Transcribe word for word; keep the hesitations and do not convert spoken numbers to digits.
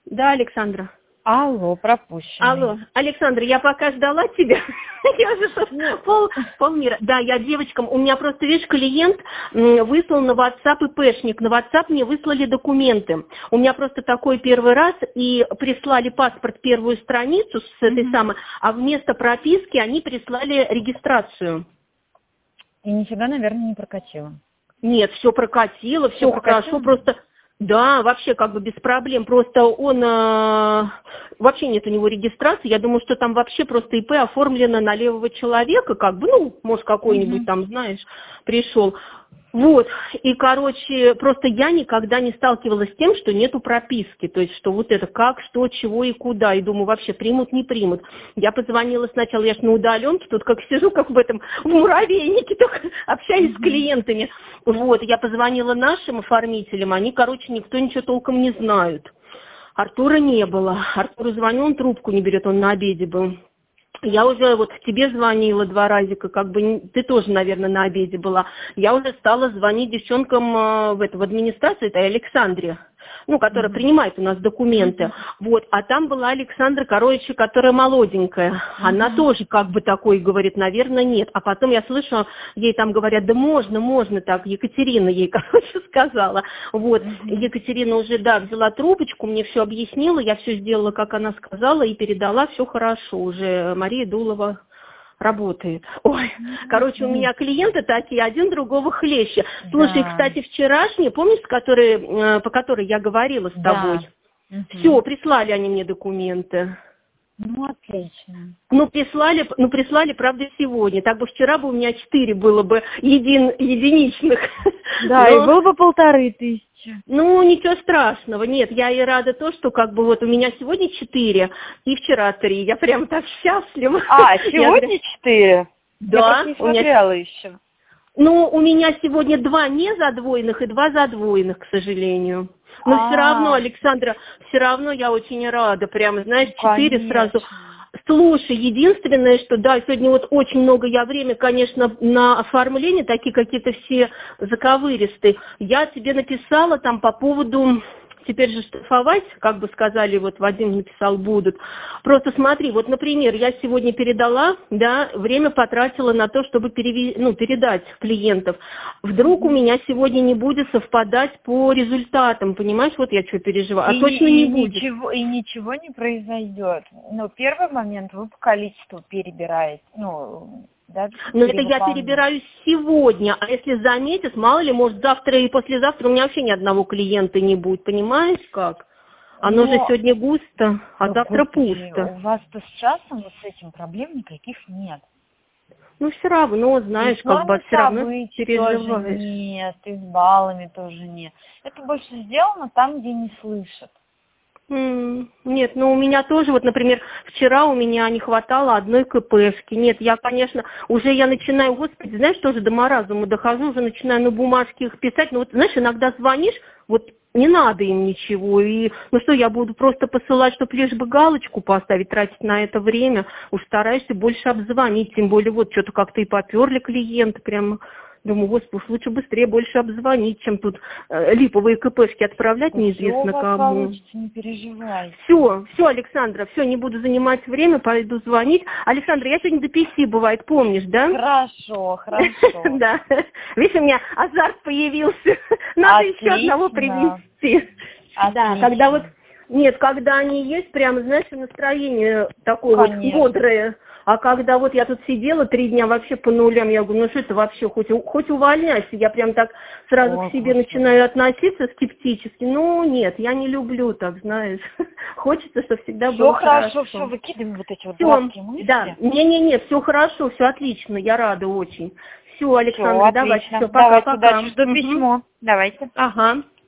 Да, Александра. Алло, пропущенный. Алло, Александра, я пока ждала тебя. Я уже тут пол, полмира. Да, я девочкам, у меня просто, видишь, клиент выслал на WhatsApp ИПшник. На WhatsApp мне выслали документы. У меня просто такой первый раз, и прислали паспорт, первую страницу с этой mm-hmm. самой, а вместо прописки они прислали регистрацию. И нифига, наверное, не прокатило. Нет, все прокатило, все, все хорошо, просто... Да, вообще как бы без проблем. Просто он, э, вообще нет у него регистрации. Я думаю, что там вообще просто ИП оформлено на левого человека, как бы, ну, может, какой-нибудь mm-hmm. там, знаешь, пришел. Вот, и, короче, просто я никогда не сталкивалась с тем, что нету прописки, то есть, что вот это как, что, чего и куда, и думаю, вообще примут, не примут. Я позвонила сначала, я ж на удаленке, тут как сижу, как в этом, в муравейнике, только общаюсь mm-hmm. с клиентами. Вот, я позвонила нашим оформителям, они, короче, никто ничего толком не знают. Артура не было, Артуру звоню, он трубку не берет, он на обеде был. Я уже вот тебе звонила два разика, как бы ты тоже, наверное, на обеде была. Я уже стала звонить девчонкам в, это, в администрацию, это Александре, ну, которая mm-hmm. принимает у нас документы. Mm-hmm. Вот, а там была Александра, короче, которая молоденькая. Mm-hmm. Она тоже как бы такой говорит, наверное, нет. А потом я слышу, ей там говорят, да можно, можно так. Екатерина ей, короче, сказала. Вот, mm-hmm. Екатерина уже, да, взяла трубочку, мне все объяснила, я все сделала, как она сказала, и передала, все хорошо. Уже Мария Дулова работает. Ой, mm-hmm. короче, у меня клиенты такие, один другого хлеще. Слушай, да. Кстати, вчерашний, помнишь, который, по которой я говорила с да. тобой? Mm-hmm. Все, прислали они мне документы. Ну, отлично. Ну, прислали, ну, прислали, правда, сегодня. Так бы вчера бы у меня четыре было бы един, единичных. Да, но... и было бы полторы тысячи. Ну, ничего страшного. Нет, я и рада то, что как бы вот у меня сегодня четыре и вчера три. Я прям так счастлива. А, сегодня четыре? Да. Я не смотрела меня... еще. Ну, у меня сегодня два не задвоенных и два задвоенных, к сожалению. Но А-а-а. все равно, Александра, все равно я очень рада. Прямо, знаешь, четыре сразу. Слушай, единственное, что, да, сегодня вот очень много я время, конечно, на оформление, такие какие-то все заковыристые. Я тебе написала там по поводу... Теперь же штрафовать, как бы сказали, вот Вадим написал, будут. Просто смотри, вот, например, я сегодня передала, да, время потратила на то, чтобы переве... ну, передать клиентов. Вдруг у меня сегодня не будет совпадать по результатам, понимаешь, вот я что переживаю, а и, точно и не будет. Ничего, и ничего не произойдет. Но первый момент вы по количеству перебираете, ну... Да, но это я перебираю сегодня, а если заметят, мало ли, может, завтра и послезавтра у меня вообще ни одного клиента не будет, понимаешь как? Оно но... же сегодня густо, а ну, завтра господи, пусто. У вас-то с часом вот с этим проблем никаких нет. Ну, все равно, знаешь, и как бы все равно переживаешь. Тоже нет, и с баллами тоже нет. Это больше сделано там, где не слышат. Нет, ну у меня тоже, вот, например, вчера у меня не хватало одной КПшки. Нет, я, конечно, уже я начинаю, господи, знаешь, тоже до маразма дохожу, уже начинаю на бумажке их писать. Ну вот, знаешь, иногда звонишь, вот не надо им ничего. И, ну что, я буду просто посылать, чтобы лишь бы галочку поставить, тратить на это время. Уж стараешься больше обзвонить, тем более вот что-то как-то и поперли клиенты прямо. Думаю, господи, лучше быстрее больше обзвонить, чем тут э, липовые КПшки отправлять да неизвестно все кому. Получится, не переживай. Все, все, Александра, все, не буду занимать время, пойду звонить. Александра, я сегодня до пяти бывает, помнишь, да? Хорошо, хорошо. Да. Видишь, у меня азарт появился. Надо еще одного привести. Да, когда вот, нет, когда они есть, прям, знаешь, настроение такое вот бодрое. А когда вот я тут сидела три дня вообще по нулям, я говорю, ну что это вообще, хоть, хоть увольняйся. Я прям так сразу О, к себе Господи. начинаю относиться скептически. Ну нет, я не люблю так, знаешь. Хочется, чтобы всегда все было хорошо. хорошо. Все, выкидываем вот эти вот всё, дурацкие мысли. Да, не-не-не, все хорошо, все отлично, я рада очень. Все, Александра, всё, давайте, все, пока-пока. Давайте, удачи, жду угу. письмо. Давайте. Ага.